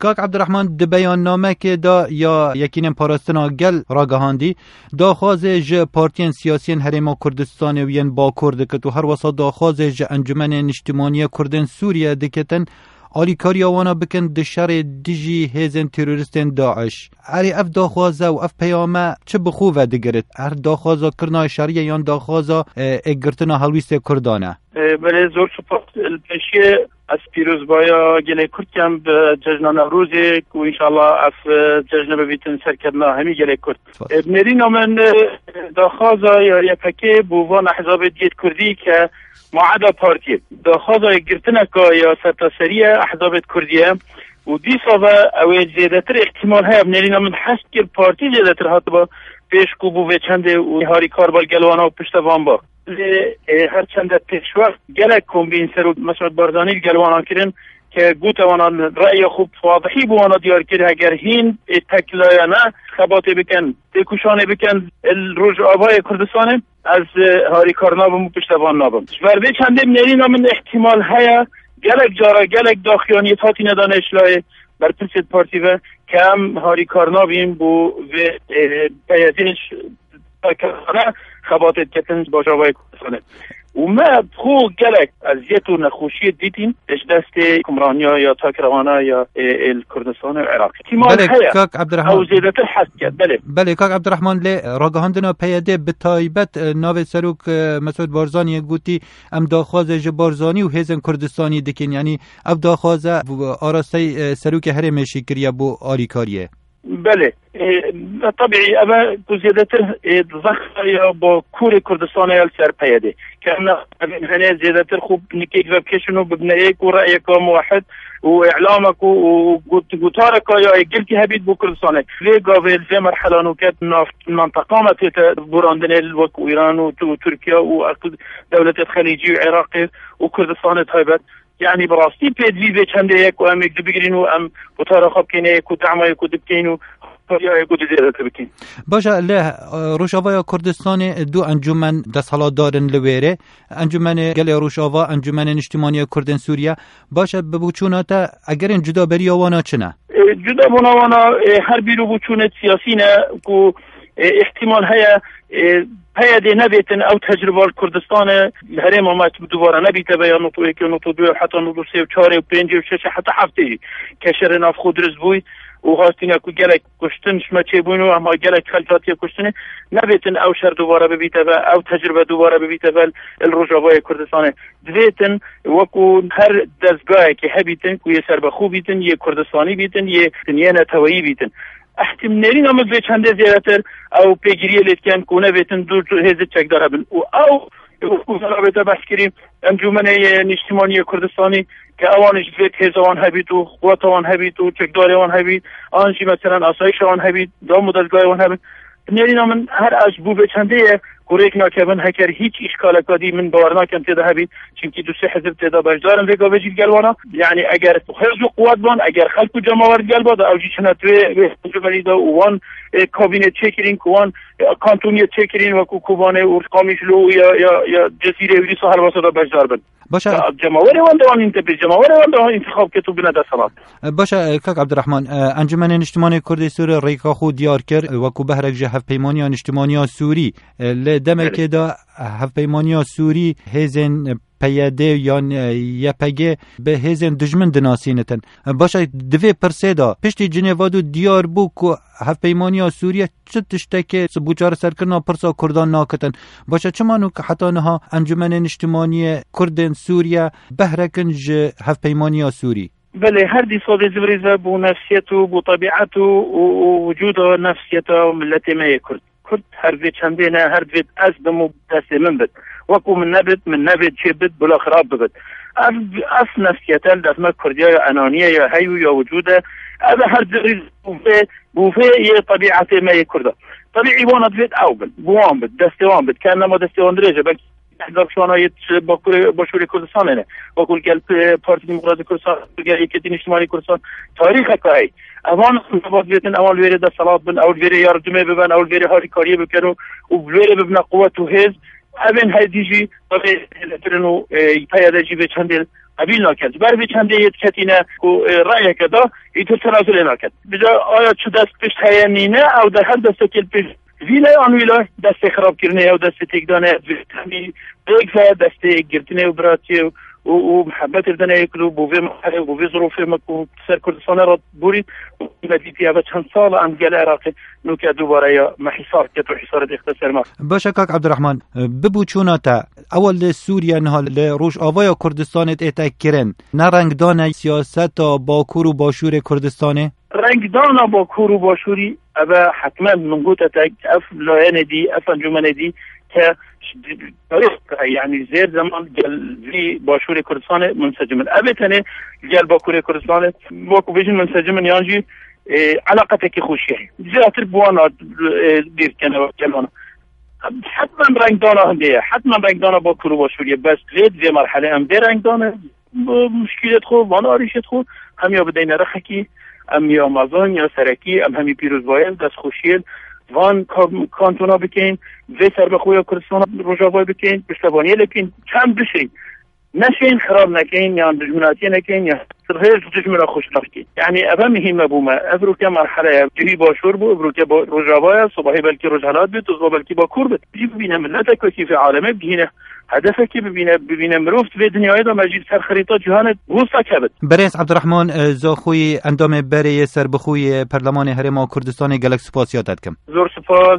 کاک عبدالرحمن د بیان نامه که دا یا یکین پاراستنا گل راگهاندی داخواز ج پارتین سیاسین هرما کردستان وین با کرد که تو هر وسط داخواز ج انجمن اجتماعی کردن سوریه دکتن آلی کاری آوانا بکن دشار دیجی هزن تروریستین داعش اری اف داخوازه و اف پیامه چه بخواه دگرد هر داخوازه کرنا شریعه یا داخوازه اگرتنا حلویست کردانه بله زور سپاس الپیشی از پیروز بایا گله کرد کم به جشن نوروزی که انشالله از جشن ببیتن سرکردنا همی گله کرد بنرین من داخوازه یا یپکه بووان احزاب دید کردی که معدا پارتی داخوازه گرتنه که یا سرتاسری احزاب کردیه و دیسا و اوی زیادتر احتمال های بنرین من حست که پارتی زیادتر هات با پیش کوبو و چنده و هاری کاربال گلوانا و پشتوان با هر چند پیشوقت گلک کمبین سر و مسعود بارزانی گلوانا کرن که گوت وانا رأی خوب واضحی بوانا دیار کرد اگر هین تکلایانه خباته بکن تکوشانه بکن الروج آبای کردستانه از هاری کار نابم و پشتوان نابم ورده چنده منیرین من احتمال هیا گلک جارا گلک داخیانیت هاتی ندانه اشلای بر پرسید پارتی و کم هاری کار نابیم بو و پیازینش تاکرانه خباتت کتن باش آبای کردستانه و ما خو گلک از یتو نخوشی دیدیم اش دست کمرانیا یا تاکروانه یا الکردستان عراق بله کاک عبدالرحمن او زیادتر حس کرد بله کاک عبدالرحمن لی راگهاندنا پیاده به تایبت ناو سروک مسعود بارزانی گوتی ام داخواز ج بارزانی و هیزن کردستانی دکن یعنی اب داخواز آراسته سروک هرم شکریه بو آریکاریه بله طبیعی اما زیادتر ضخ یا با کور کردستان یا سر پیاده که هنه زیادتر خوب نکیک و بکشنو ببنایک و رأیک و موحد و اعلامك و قطارك يا قلتي هبيد بو كردستان في قابل في مرحله نوكات منطقه ما براندن الوك ايران وتركيا ودوله الخليجي وعراق وكردستان تايبت يعني براستي بيد في چنده یک و ام یک بگیرین و ام قطار خوب کینه یک و دعما یک و دبکین و باشه له روشاوا کردستان دو انجمن دستحالات دارن لویره انجمن گل روشاوا انجمن اجتماعی کردن سوریه باشه ببوچوناتا اگر این جدا بری آوانا چنه جدا بناوانا هر بیرو بوچونت سیاسی نه کو احتمال هیا پیاده نبیتن او تجربه کردستان هرم ما دوباره نبیته بیان نطوی که نطو دو حتی نطو سی و چاره و پنج و شش حتی هفته کشر ناف خود رز بوی و هاستین اکو گلک کشتن شما چه بوینو اما گلک خلفاتی کشتنه نبیتن او شر دوباره ببیته و او تجربه دوباره ببیته و الرجاوای کردستانه دویتن وکو هر دزگاه که هبیتن که یه سر بخو بیتن یه کردستانی بیتن یه نتوایی بیتن احتمالین هم به چنده زیادتر او پیگیری لیتکن کونه بیتن دو هزت چک داره بن او رابطه بحث کریم انجمن اجتماعی کردستانی که اوانش فکر هزوان هبید و قوت آن هبید و چکدار آن هبید آنجی مثلا آسایش آن هبید دو مدلگاه آن هبید نرین من هر از بو به چنده کوریک ناکبن هکر هیچ اشکال کدی من باور ناکم تدا هبید چونکی دو سه حزب تدا بجدارن وگا وجید گلوانا یعنی اگر حزب قوت بان اگر خلق جماعت گلباد او جی چنات و بریدا وان کابینت چکرین کوان کانتونیت چکرین و کوبانه ارقامیش لو یا جزیره ولی سهل واسطه بجدار بن باشه جماعت وان دوان انتخاب جماعت وان دوان انتخاب که تو بنا دستمات باشه کاک عبدالرحمن انجمن اجتماعی کردی سوری ریکا خود دیار کرد و کو بهرک جهف پیمانی اجتماعی سوری لدمه که دا هف پیمانی سوری هزن پیاده یا یپگه به هزن دجمن دناسینتن باشه دوی پرسیدا پشتی جنیوادو دیار بو که هف پیمانی سوریه چه تشتکه بوچار سرکرنا پرسا کردان ناکتن باشه چمانو که حتی نها انجمن اجتماعی کردن سوریه بهرکن هف پیمانی سوری بله هر دی صاد زبریزه بو نفسیتو بو طبیعتو و وجود نفسیتو ملت ما کرد کرد هر وی چنده نه هر وی از دمو دست من بد وکو من نبید چه بد بلا خراب بد اف نفسیتل دفمه کردیا یا انانیه یا هیو یا وجوده اما هر زبریز بوفه یه طبیعت ما کرده طبیعی وانا دوید او بد بوان بد دستوان بد که انما دستوان درجه بلکه احزاب شوانایت با شوری کردستان نه با کل گل پارتی دموکراسی کردستان گل یکیتین اجتماعی کردستان تاریخ که اوان باید بیتن اول ویره دست صلات بن اول ویره یاردمه ببن اول ویره هاری کاریه بکنو و ویره ببن قوت و هز اوین های دیجی طبعی ترنو پیاده جی به چندل قبیل نکرد بر به چنده یت کتینه کو رأی کدا ایتو تنازل نکرد بجا آیا چه دست پشت هیانینه او در هر دست کل پشت ویله آن ویله دست خراب کرنه او دست تکدانه همی بیگ دست گرتنه و براتی و محبت دنیا یکلو بوی محله و بوی ظروف مکو سر کردستان را بورید و مدیتی اول چند سال انگل عراق نوکه دوباره یا محیصار که تو حصارت اختصار ما باشه کاک عبدالرحمن ببو چوناتا اول سوریا نهال روش آوای کردستانت اتکرن نه رنگدان سیاست باکور و باشور کردستانه رنگدان باکور و باشوری اول حتما منگوت اتک اف لاین دی اف انجمن دی که يعني زير زمان قال في باشور كردستان منسجم أبتني قال باكور كردستان باكو بيجن منسجم يانجي علاقتك خوشيه زياتر بوانا دير كنا حتما رنگ دانا هنديه حتما رنگ دانا باكور وباشوريه بس ليد في مرحله ام دي رنگ دانا مشكلت خو وانا ريشت خو هم يا بدين رخكي ام يا مازون يا سركي ام همي پیروزبایل دست خوشیل وان کانتونا بکن و سر به خوی کردستان روجاوای بکن پشتوانی لکن چند بشین نشین خراب نکن یا دشمناتی نکن یا سرهیج دشمنا خوش نکن یعنی اول مهمه بومه افرو که مرحله جوی باشور بو افرو که با روجاوای صباحی بلکی روجالات بید و بلکی با کور بید ببینه ملت کسی فی عالمه بگینه هدفه که ببینه مروفت به دنیای دا مجید سر خریطا جهان گوستا کبد. برنس عبدالرحمن زاخوی اندام بری سر بخوی پرلمان هرما کردستان گلک سپاسیاتت کم. زور سپاس.